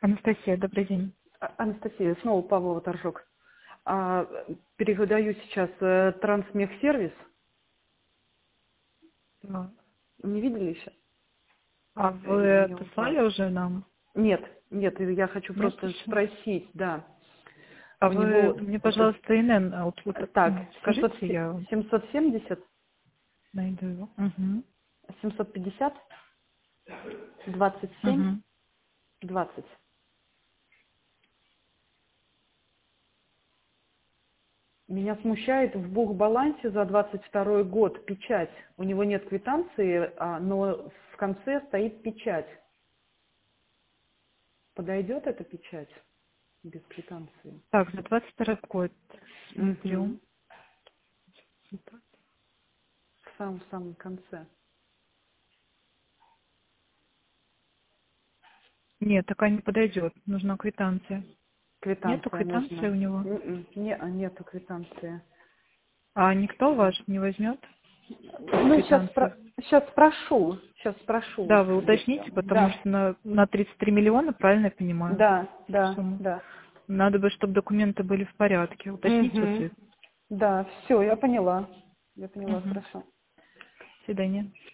Анастасия, добрый день. Анастасия, снова Павлова торжок. Передаю сейчас трансмехсервис. Да. Не видели еще? А вы отослали уже нам? Нет, я хочу Нет просто еще? спросить, да. А У вы него мне, это пожалуйста, ИНН Outlook так, скажите, я 770, найду его. Угу. 750, 27, Угу. 20. Меня смущает в бухбалансе за 22 год печать. У него нет квитанции, но в конце стоит печать. Подойдет эта печать без квитанции? Так, за 22 год Угу. смотрю. В самом конце. Нет, такая не подойдет. Нужна квитанция. Нету Квитанция квитанции нужна. у него? Нету квитанции. А никто ваш не возьмет без Ну, квитанции? сейчас спрошу. Сейчас спрошу. Да, вы уточните, потому Да, что на 33 миллиона, правильно я понимаю, да, сумму? да. Надо бы, чтобы документы были в порядке. Уточните вот Угу. это. Да, все, я поняла. Я поняла, Угу. хорошо. До свидания.